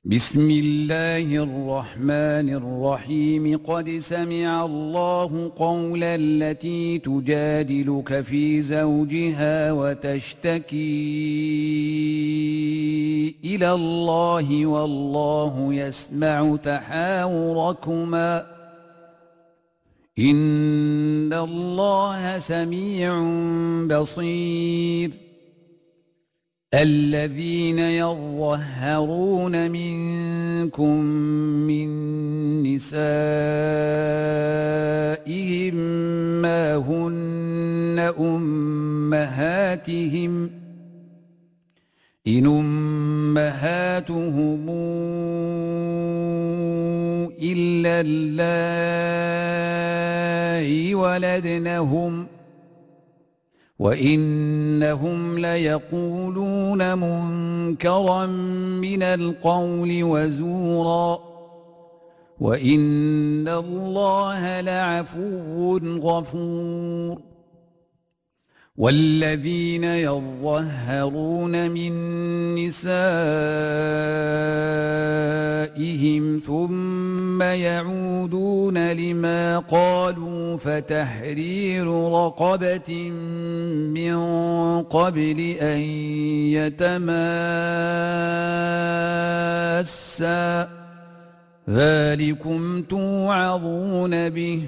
بسم الله الرحمن الرحيم. قد سمع الله قول التي تجادلك في زوجها وتشتكي إلى الله والله يسمع تحاوركما إن الله سميع بصير. الذين يظهرون منكم من نسائهم ما هن أمهاتهم إن أمهاتهم إلا اللائي ولدنهم وإنهم ليقولون منكرا من القول وزورا وإن الله لعفو غفور. والذين يظهرون من نسائهم ثم يعودون لما قالوا فتحرير رقبة من قبل أن يتماسا ذلكم توعظون به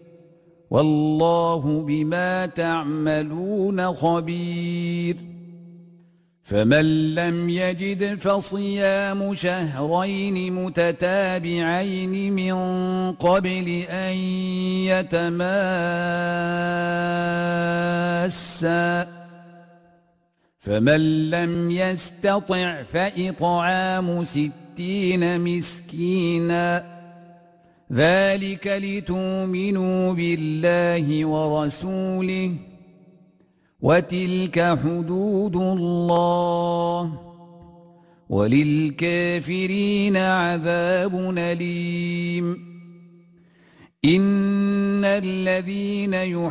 والله بما تعملون خبير. فمن لم يجد فصيام شهرين متتابعين من قبل أن يتماسا فمن لم يستطع فإطعام 60 مسكينا ذلك لتؤمنوا بالله ورسوله وتلك حدود الله وللكافرين عذاب أليم. إن الذين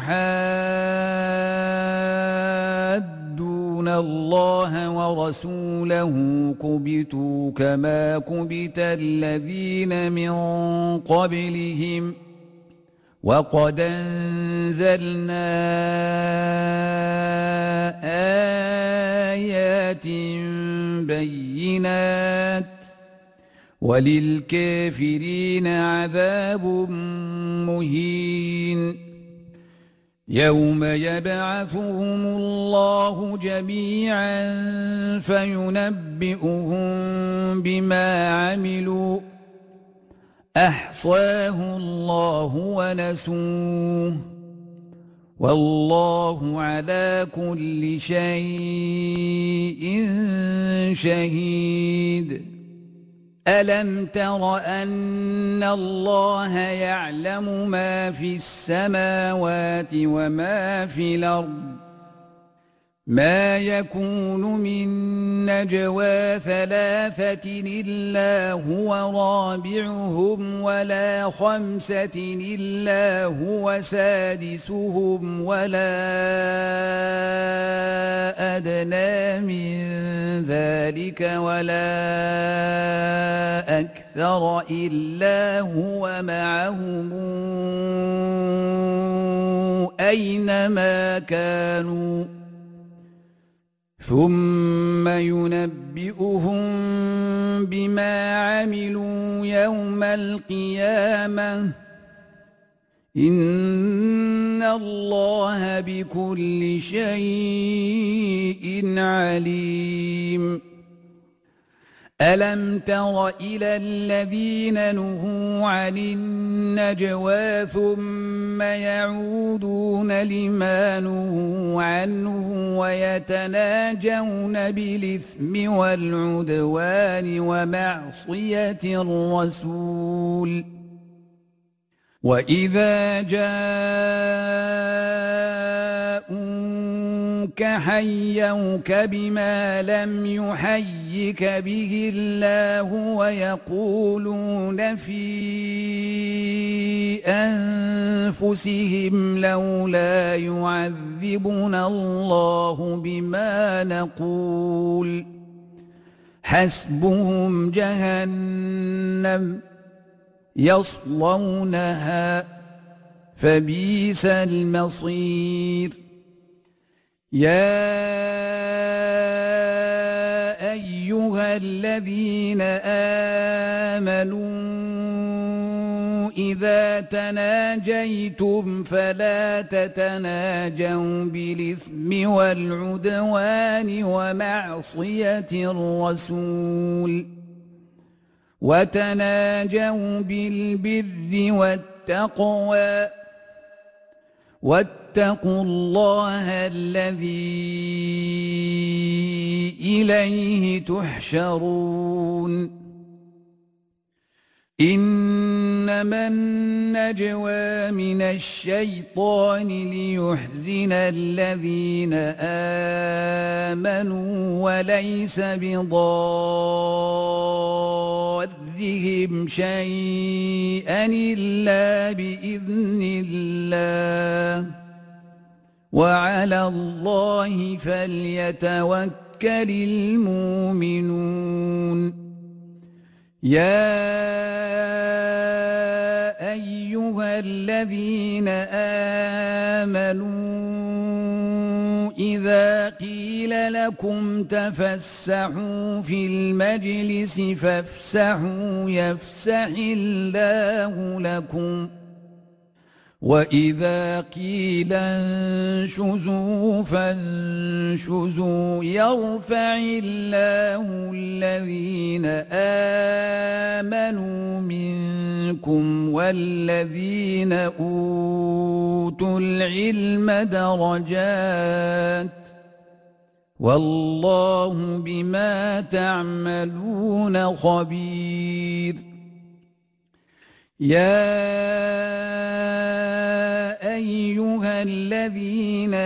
يحادون الله ورسوله كبتوا كما كبت الذين من قبلهم وقد أنزلنا آيات بينات وللكافرين عذاب مهين. يوم يبعثهم الله جميعا فينبئهم بما عملوا أحصاه الله ونسوه والله على كل شيء شهيد. ألم تر أن الله يعلم ما في السماوات وما في الأرض ما يكون من نجوى 3 إلا هو رابعهم ولا 5 إلا هو سادسهم ولا أدنى من ذلك ولا أكثر إلا هو معهم أينما كانوا ثم ينبئهم بما عملوا يوم القيامة إن الله بكل شيء عليم. ألم تر إلى الذين نهوا عن النجوى ثم يعودون لما نهوا عنه ويتناجون بالإثم والعدوان ومعصية الرسول وإذا جاءوك حيوك بما لم يحيك به الله ويقولون في أنفسهم لولا يعذبنا الله بما نقول حسبهم جهنم يصلونها فبئس المصير يا أيها الذين آمنوا إذا تناجيتم فلا تتناجوا بالإثم والعدوان ومعصية الرسول وتناجوا بالبر والتقوى واتقوا الله الذي إليه تحشرون إنما النجوى من الشيطان ليحزن الذين آمنوا وليس بضارهم شيئا إلا بإذن الله وعلى الله فليتوكل المؤمنون يا أيها الذين آمنوا إذا قيل لكم تفسحوا في المجلس فافسحوا يفسح الله لكم وإذا قيل انشزوا فانشزوا يرفع الله الذين آمنوا منكم والذين أوتوا العلم درجات والله بما تعملون خبير يا أيها الذين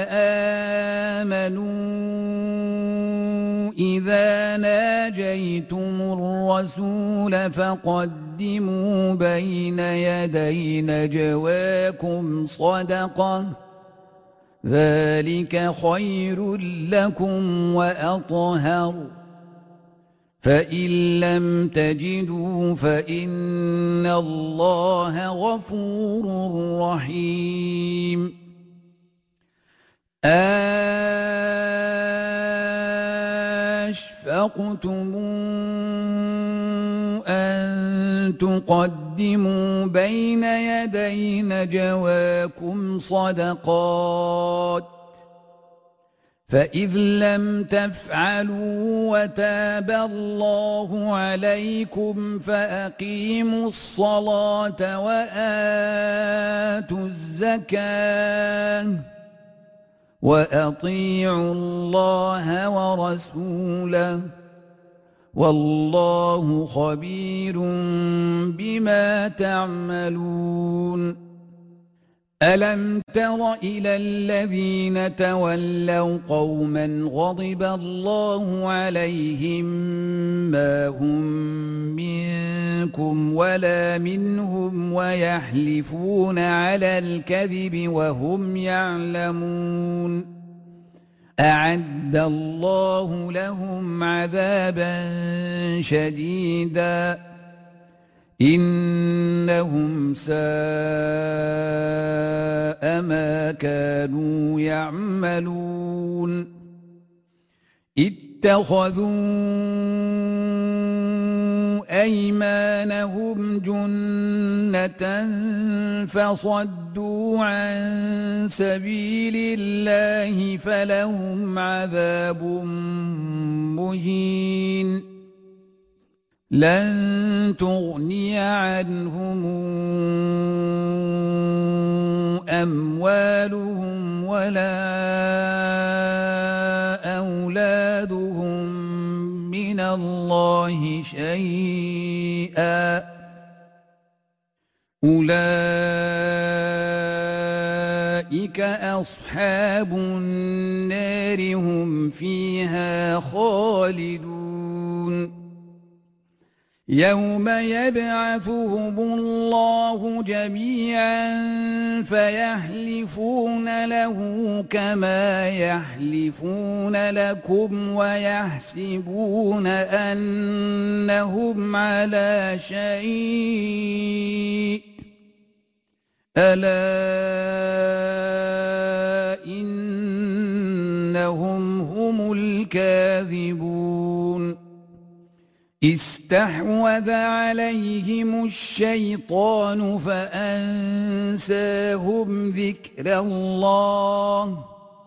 آمنوا إذا ناجيتم الرسول فقدموا بين يدي نجواكم صدقة ذلك خير لكم وأطهر فإن لم تجدوا فإن الله غفور رحيم أشفقتم أن تقدموا بين يدي نجواكم صدقات فإذ لم تفعلوا وتاب الله عليكم فأقيموا الصلاة وآتوا الزكاة وأطيعوا الله ورسوله والله خبير بما تعملون ألم تر إلى الذين تولوا قوما غضب الله عليهم ما هم منكم ولا منهم ويحلفون على الكذب وهم يعلمون أعد الله لهم عذابا شديدا إنهم ساء ما كانوا يعملون اتخذوا أيمانهم جنة فصدوا عن سبيل الله فلهم عذاب مهين لن تغني عنهم أموالهم ولا أولادهم من الله شيئا أولئك أصحاب النار هم فيها خالدون يوم يبعثهم الله جميعا فيحلفون له كما يحلفون لكم ويحسبون أنهم على شيء ألا إنهم هم الكاذبون استحوذ عليهم الشيطان فأنساهم ذكر الله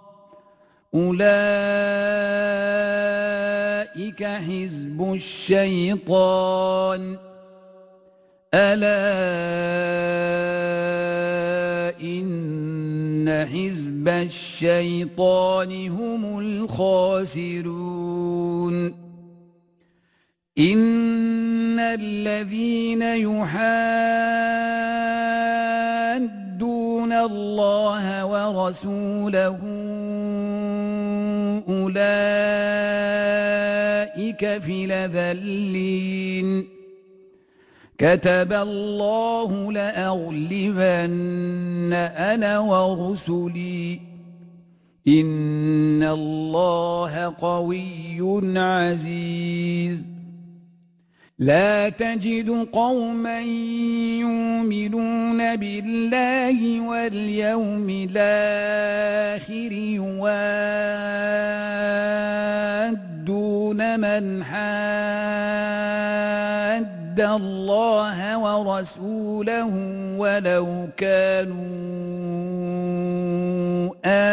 أولئك حزب الشيطان ألا إن حزب الشيطان هم الخاسرون إن الذين يحادون الله ورسوله أولئك في الأذلين كتب الله لأغلبن أنا ورسلي إن الله قوي عزيز لا تجد قوما يؤمنون بالله واليوم الآخر يوادون من حاد الله ورسوله ولو كانوا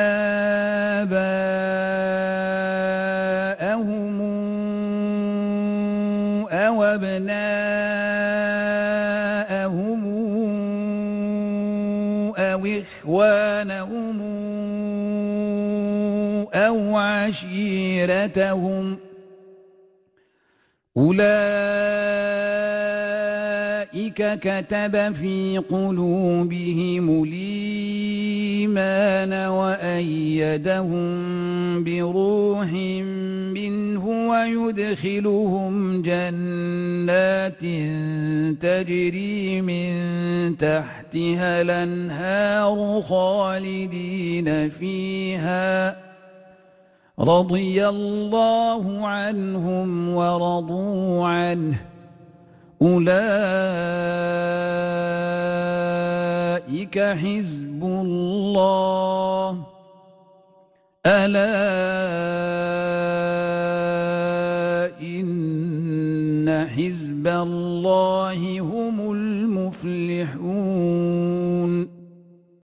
آباءهم أو أبناءهم أو إخوانهم أو عشيرتهم أولئك كتب في قلوبهم الإيمان وأيدهم بروح منه ويدخلهم جنات تجري من تحتها الأنهار خالدين فيها رضي الله عنهم ورضوا عنه أولئك حزب الله ألا إن حزب الله هم المفلحون